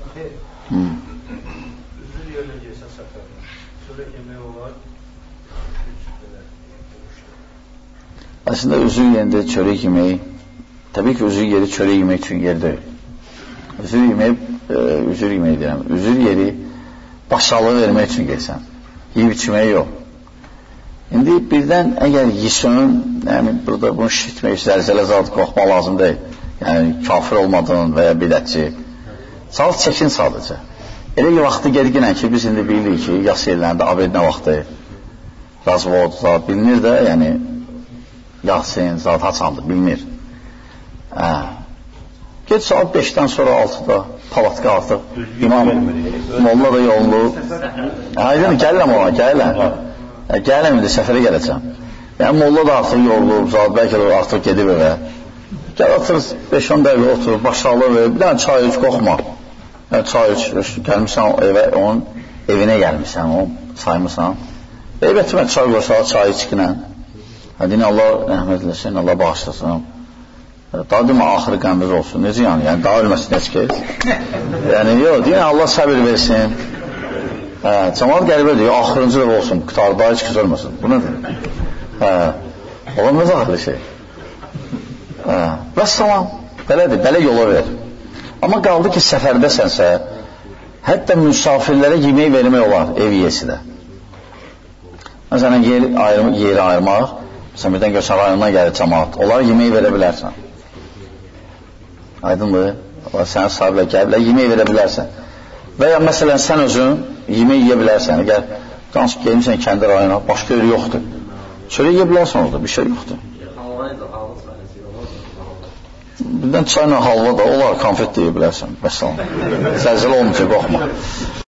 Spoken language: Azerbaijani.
Üzür yerine gəlsən səfərlə, çörək yemək olar. Aslında üzür yerində çörək yemək, təbii ki, üzür yeri çörək yemək üçün yer deyil. Üzür yemək deyirəm. Üzür yeri başsağlığı vermək üçün gəlsən. Yiyib içmək yox. İndi birdən əgər yisönün, yəni burada bunu şişitmək, zəlzələ zat qorxma lazım deyil. Yəni kafir olmadığın və ya bidətçi. Sağ çəkin sadəcə. Elə ki, vaxtı gediginən ki, biz indi bilirik ki, yas yerlərində abedinə vaxtı razvod, zat bilinir də, yəni Yasin, zat haçandır, bilinir. Geç saat 5-dən sonra 6-da palatka artıq imam, molla da yolunlu. Gəlirəm ona, gəlirəm indi səfərə gələcəm. Yəni molla da artıq yorulub, zat bəlkə də artıq gedib evə. Gəl atır 5-10 dəqiqə otur, başsağlığı verir, bir dənə çay iç, qorxma. Çay iç, gəlmişsən evə, onun evinə gəlmişsən, onu saymısan. Eybətmə çay qoysa, çay içkinə. Deyini Allah rəhmət eləsin, Allah bağışlasın. Daha demə, axırı qəmbəz olsun. Necə yəni? Yəni, daha ölməsin heç kes. Yəni, yox, deyini Allah səbir versin. Cəmal qəribə deyir, axırıncı da olsun, qutarı, daha heç kes ölməsin. Bu nədir? Olamaz axırı şey. Və salam, belədir, belə yola ver. Amma qaldı ki, səfərdəsənsə, hətta müsafirlərə yemək vermək olar, ev yiyəsi də. Məsələn, yeri ayırmaq, məsələn, birdən görsən rayondan gəlir cəmaat, onlara yemək verə bilərsən. Aydındır, sənin sahiblə gəliblər, yemək verə bilərsən. Və ya məsələn, sən özün yemək yeyə bilərsən, əgər danışıb gelmişsən kəndi rayona, başqa yeri yoxdur. Şöyle yeyə bilərsən orada, bir şey yoxdur. Birdən çayla halva da olar, konfet deyə bilərsən, bəs salam. Zəlzələ olmayacaq, qorxma.